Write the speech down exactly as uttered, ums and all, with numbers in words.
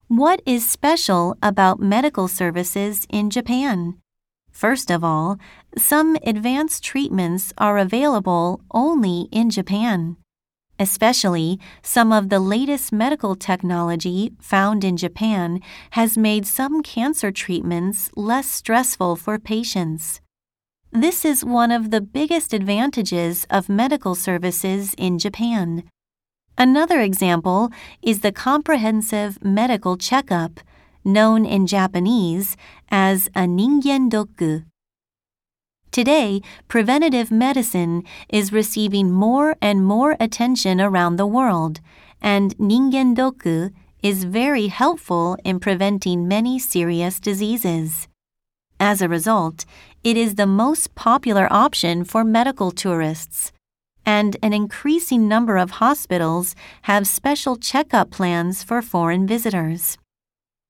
What is special about medical services in Japan? First of all, some advanced treatments are available only in Japan. Especially, some of the latest medical technology found in Japan has made some cancer treatments less stressful for patients. This is one of the biggest advantages of medical services in Japan. Another example is the comprehensive medical checkup, known in Japanese as a ningen doku. Today, preventative medicine is receiving more and more attention around the world, and ningen doku is very helpful in preventing many serious diseases. As a result, it is the most popular option for medical tourists, and an increasing number of hospitals have special checkup plans for foreign visitors.